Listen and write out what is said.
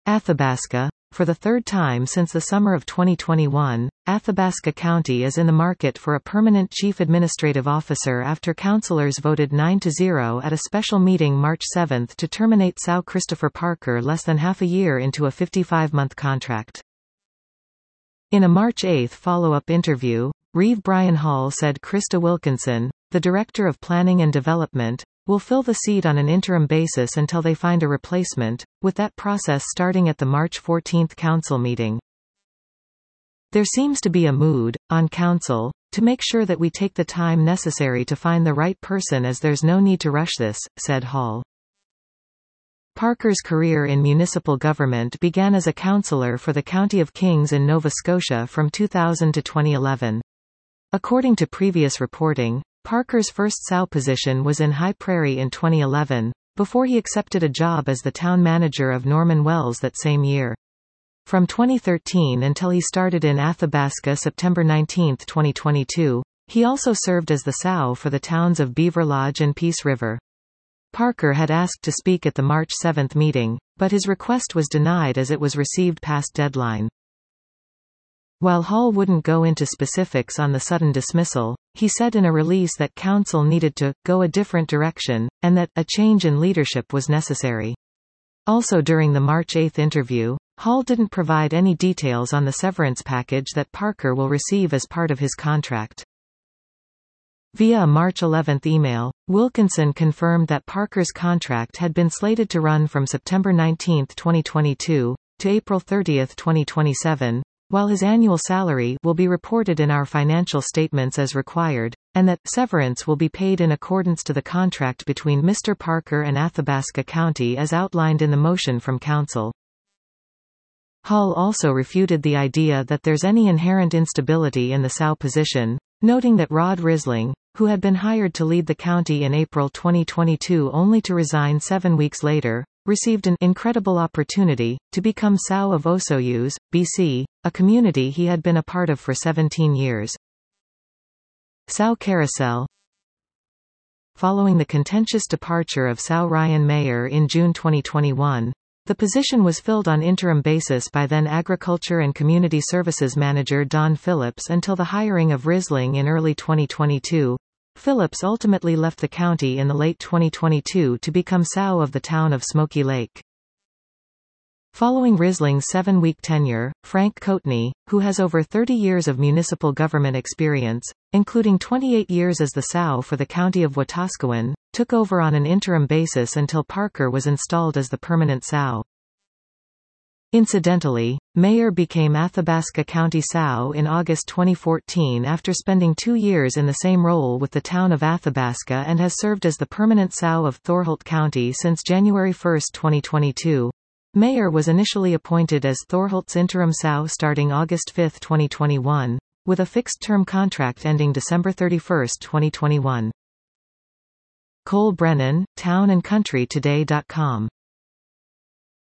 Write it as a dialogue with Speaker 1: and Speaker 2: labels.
Speaker 1: Athabasca. For the third time since the summer of 2021, Athabasca County is in the market for a permanent chief administrative officer after councilors voted 9-0 at a special meeting March 7 to terminate São Christopher Parker less than half a year into a 55-month contract. In a March 8 follow-up interview, Reeve Bryan Hall said Krista Wilkinson, the Director of Planning and Development, will fill the seat on an interim basis until they find a replacement, with that process starting at the March 14 council meeting. There seems to be a mood, on council, to make sure that we take the time necessary to find the right person as there's no need to rush this, said Hall. Parker's career in municipal government began as a councillor for the County of Kings in Nova Scotia from 2000 to 2011. According to previous reporting, Parker's first SAU position was in High Prairie in 2011, before he accepted a job as the town manager of Norman Wells that same year. From 2013 until he started in Athabasca September 19, 2022, he also served as the SAU for the towns of Beaver Lodge and Peace River. Parker had asked to speak at the March 7 meeting, but his request was denied as it was received past deadline. While Hall wouldn't go into specifics on the sudden dismissal, he said in a release that council needed to go a different direction, and that a change in leadership was necessary. Also during the March 8 interview, Hall didn't provide any details on the severance package that Parker will receive as part of his contract. Via a March 11 email, Wilkinson confirmed that Parker's contract had been slated to run from September 19, 2022, to April 30, 2027, while his annual salary will be reported in our financial statements as required, and that severance will be paid in accordance to the contract between Mr. Parker and Athabasca County as outlined in the motion from Council. Hall also refuted the idea that there's any inherent instability in the SAU position, noting that Rod Risling, who had been hired to lead the county in April 2022 only to resign 7 weeks later, received an incredible opportunity to become SAU of Osoyoos, BC, a community he had been a part of for 17 years. SAU Carousel. Following the contentious departure of SAU Ryan Mayer in June 2021, the position was filled on interim basis by then Agriculture and Community Services Manager Don Phillips until the hiring of Risling in early 2022. Phillips ultimately left the county in the late 2022 to become SAU of the town of Smoky Lake. Following Risling's 7-week tenure, Frank Coatney, who has over 30 years of municipal government experience, including 28 years as the SAU for the county of Wetaskiwin, took over on an interim basis until Parker was installed as the permanent SAU. Incidentally, Mayer became Athabasca County SAU in August 2014 after spending 2 years in the same role with the town of Athabasca and has served as the permanent SAU of Thorholt County since January 1, 2022. Mayer was initially appointed as Thorholt's interim SAU starting August 5, 2021, with a fixed-term contract ending December 31, 2021. Cole Brennan, townandcountrytoday.com